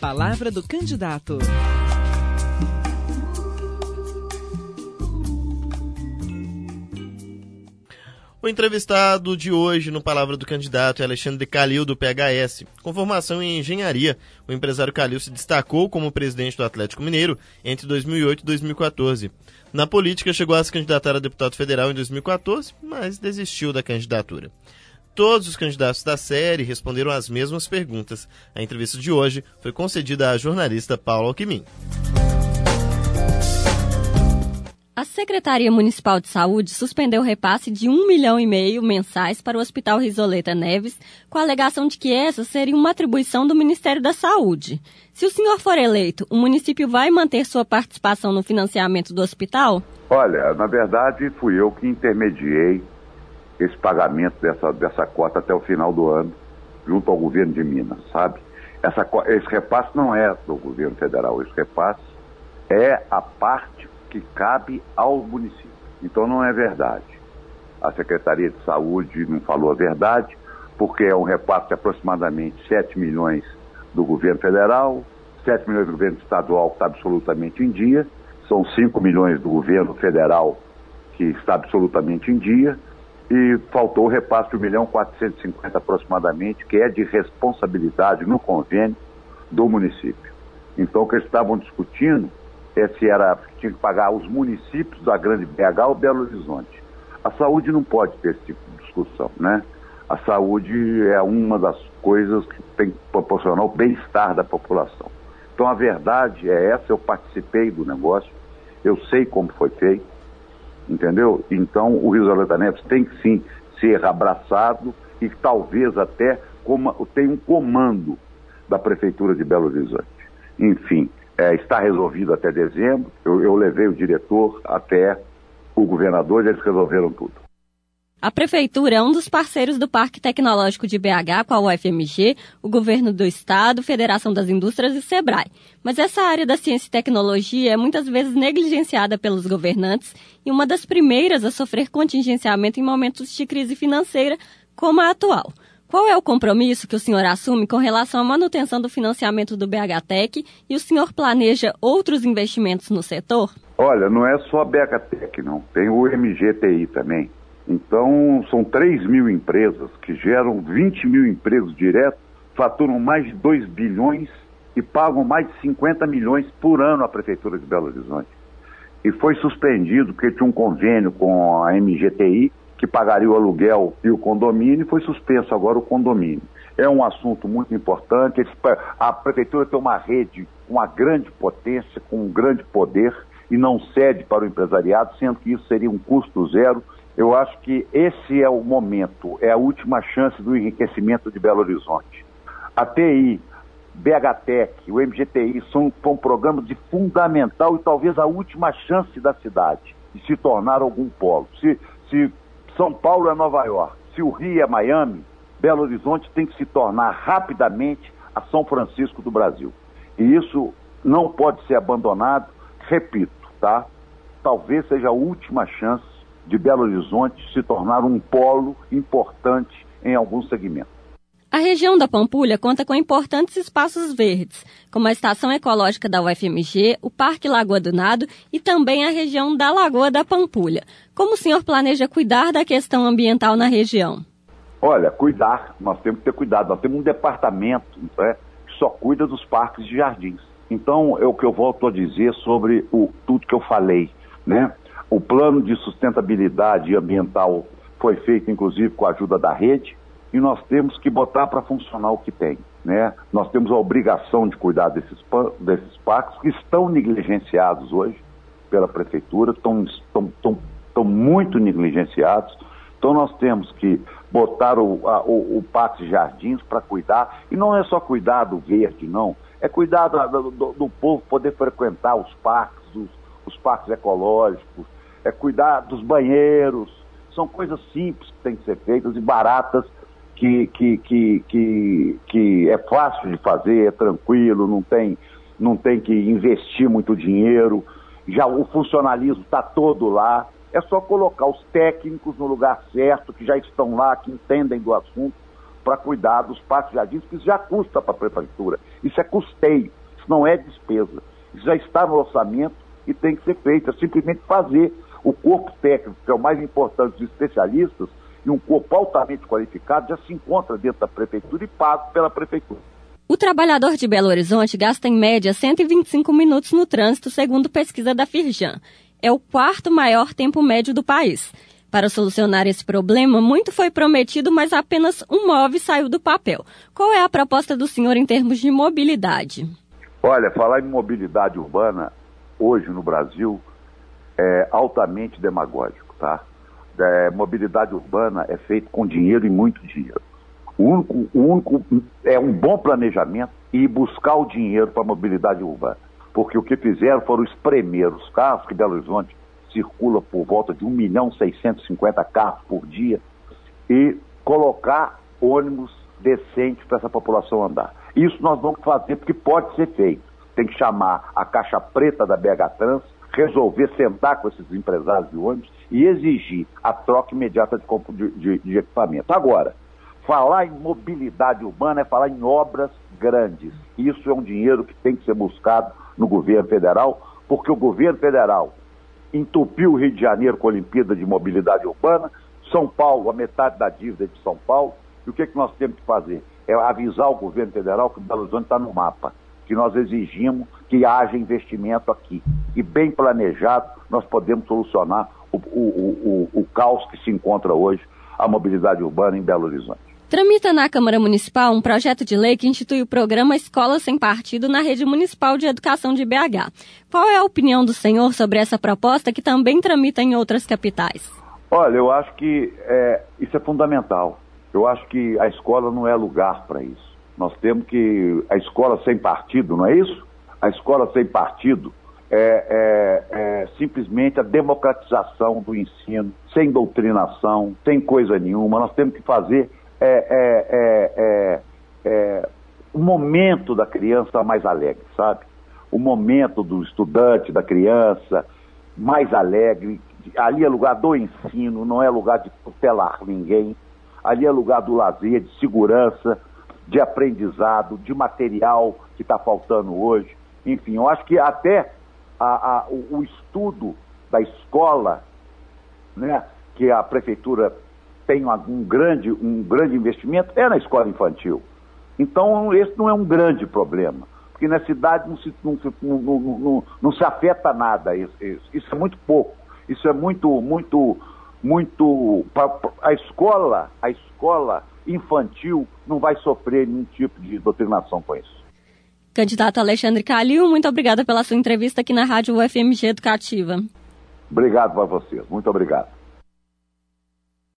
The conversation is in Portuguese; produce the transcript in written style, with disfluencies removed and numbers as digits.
Palavra do candidato. O entrevistado de hoje no Palavra do Candidato é Alexandre Calil, do PHS. Com formação em engenharia, o empresário Calil se destacou como presidente do Atlético Mineiro entre 2008 e 2014. Na política, chegou a se candidatar a deputado federal em 2014, mas desistiu da candidatura. Todos os candidatos da série responderam as mesmas perguntas. A entrevista de hoje foi concedida à jornalista Paula Alckmin. A Secretaria Municipal de Saúde suspendeu o repasse de 1,5 milhão mensais para o Hospital Risoleta Neves, com a alegação de que essa seria uma atribuição do Ministério da Saúde. Se o senhor for eleito, o município vai manter sua participação no financiamento do hospital? Olha, na verdade, fui eu que intermediei esse pagamento dessa cota até o final do ano, junto ao governo de Minas, sabe? Esse repasse não é do governo federal, esse repasse é a parte que cabe ao município. Então não é verdade. A Secretaria de Saúde não falou a verdade, porque é um repasse de aproximadamente 7 milhões do governo federal, 7 milhões do governo estadual que está absolutamente em dia, são 5 milhões do governo federal que está absolutamente em dia, e faltou o repasse de 1.450.000 aproximadamente, que é de responsabilidade no convênio do município. Então o que eles estavam discutindo se tinha que pagar os municípios da Grande BH ou Belo Horizonte. A saúde não pode ter esse tipo de discussão, né? A saúde é uma das coisas que tem que proporcionar o bem-estar da população. Então a verdade é essa, eu participei do negócio, eu sei como foi feito, entendeu? Então o Risoleta Neves tem que sim ser abraçado e talvez até tenha um comando da Prefeitura de Belo Horizonte. Enfim, está resolvido até dezembro. Eu levei o diretor até o governador e eles resolveram tudo. A Prefeitura é um dos parceiros do Parque Tecnológico de BH com a UFMG, o Governo do Estado, Federação das Indústrias e SEBRAE. Mas essa área da ciência e tecnologia é muitas vezes negligenciada pelos governantes e uma das primeiras a sofrer contingenciamento em momentos de crise financeira como a atual. Qual é o compromisso que o senhor assume com relação à manutenção do financiamento do BHTEC e o senhor planeja outros investimentos no setor? Olha, não é só a BHTEC, não. Tem o MGTI também. Então, são 3 mil empresas que geram 20 mil empregos diretos, faturam mais de 2 bilhões e pagam mais de 50 milhões por ano à Prefeitura de Belo Horizonte. E foi suspendido porque tinha um convênio com a MGTI, que pagaria o aluguel e o condomínio, e foi suspenso agora o condomínio. É um assunto muito importante. A Prefeitura tem uma rede com uma grande potência, com um grande poder, e não cede para o empresariado, sendo que isso seria um custo zero. Eu acho que esse é o momento, é a última chance do enriquecimento de Belo Horizonte. A TI, BHTEC, o MGTI são programas de fundamental e talvez a última chance da cidade de se tornar algum polo. Se São Paulo é Nova York, se o Rio é Miami, Belo Horizonte tem que se tornar rapidamente a São Francisco do Brasil. E isso não pode ser abandonado, repito, tá? Talvez seja a última chance de Belo Horizonte se tornar um polo importante em algum segmento. A região da Pampulha conta com importantes espaços verdes, como a Estação Ecológica da UFMG, o Parque Lagoa do Nado e também a região da Lagoa da Pampulha. Como o senhor planeja cuidar da questão ambiental na região? Olha, cuidar, nós temos que ter cuidado. Nós temos um departamento, né, que só cuida dos parques e jardins. Então, é o que eu volto a dizer sobre tudo que eu falei, né? O plano de sustentabilidade ambiental foi feito, inclusive, com a ajuda da rede, e nós temos que botar para funcionar o que tem, né? Nós temos a obrigação de cuidar desses parques que estão negligenciados hoje pela Prefeitura, estão muito negligenciados. Então nós temos que botar o Parque Jardins para cuidar, e não é só cuidar do verde, não, é cuidar do povo poder frequentar os parques ecológicos, é cuidar dos banheiros. São coisas simples que têm que ser feitas e baratas, que é fácil de fazer, é tranquilo, não tem que investir muito dinheiro, já o funcionalismo está todo lá, é só colocar os técnicos no lugar certo, que já estão lá, que entendem do assunto, para cuidar dos pátios jardins, que isso já custa para a prefeitura. Isso é custeio, isso não é despesa. Isso já está no orçamento e tem que ser feito. É simplesmente fazer. O corpo técnico, que é o mais importante dos especialistas, e um corpo altamente qualificado, já se encontra dentro da prefeitura e pago pela prefeitura. O trabalhador de Belo Horizonte gasta em média 125 minutos no trânsito, segundo pesquisa da Firjan. É o quarto maior tempo médio do país. Para solucionar esse problema, muito foi prometido, mas apenas um MOVE saiu do papel. Qual é a proposta do senhor em termos de mobilidade? Olha, falar em mobilidade urbana, hoje no Brasil, é altamente demagógico, tá? Mobilidade urbana é feita com dinheiro e muito dinheiro. O único é um bom planejamento e buscar o dinheiro para a mobilidade urbana. Porque o que fizeram foram espremer os carros, que Belo Horizonte circula por volta de 1.650.000 carros por dia, e colocar ônibus decentes para essa população andar. Isso nós vamos fazer porque pode ser feito. Tem que chamar a caixa preta da BH Trans, resolver sentar com esses empresários de ônibus e exigir a troca imediata de equipamento. Agora, falar em mobilidade urbana é falar em obras grandes. Isso é um dinheiro que tem que ser buscado no governo federal, porque o governo federal entupiu o Rio de Janeiro com a Olimpíada de Mobilidade Urbana, São Paulo, a metade da dívida é de São Paulo, e o que nós temos que fazer? É avisar o governo federal que o Belo Horizonte está no mapa, que nós exigimos que haja investimento aqui. E bem planejado, nós podemos solucionar o caos que se encontra hoje, a mobilidade urbana em Belo Horizonte. Tramita na Câmara Municipal um projeto de lei que institui o programa Escola Sem Partido na Rede Municipal de Educação de BH. Qual é a opinião do senhor sobre essa proposta que também tramita em outras capitais? Olha, eu acho que isso é fundamental. Eu acho que a escola não é lugar para isso. Nós temos que... A escola sem partido, não é isso? A escola sem partido é simplesmente a democratização do ensino, sem doutrinação, sem coisa nenhuma. Nós temos que fazer o momento da criança mais alegre, sabe? O momento do estudante, da criança mais alegre. Ali é lugar do ensino, não é lugar de tutelar ninguém. Ali é lugar do lazer, de segurança, de aprendizado, de material que está faltando hoje. Enfim, eu acho que até o estudo da escola, né, que a prefeitura tem um grande investimento, é na escola infantil. Então, esse não é um grande problema, porque na cidade não se afeta nada. Isso é muito pouco. Isso é muito a escola infantil não vai sofrer nenhum tipo de doutrinação com isso. Candidato Alexandre Calil, muito obrigada pela sua entrevista aqui na Rádio UFMG Educativa. Obrigado a vocês, muito obrigado.